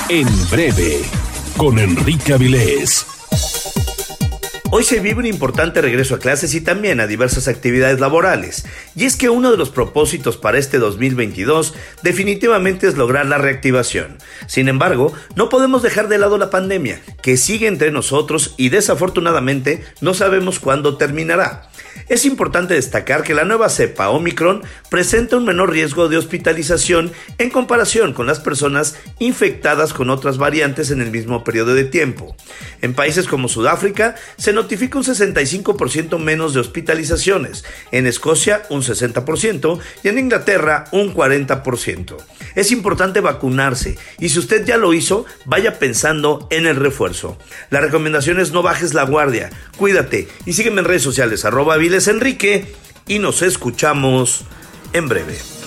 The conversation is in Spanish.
En breve, con Enrique Avilés. Hoy se vive un importante regreso a clases y también a diversas actividades laborales. Y es que uno de los propósitos para este 2022 definitivamente es lograr la reactivación. Sin embargo, no podemos dejar de lado la pandemia, que sigue entre nosotros y desafortunadamente no sabemos cuándo terminará. Es importante destacar que la nueva cepa Omicron presenta un menor riesgo de hospitalización en comparación con las personas infectadas con otras variantes en el mismo periodo de tiempo. En países como Sudáfrica se notifica un 65% menos de hospitalizaciones, en Escocia un 60% y en Inglaterra un 40%. Es importante vacunarse y si usted ya lo hizo, vaya pensando en el refuerzo. La recomendación es no bajes la guardia, cuídate y sígueme en redes sociales @AvilesEnrique y nos escuchamos en breve.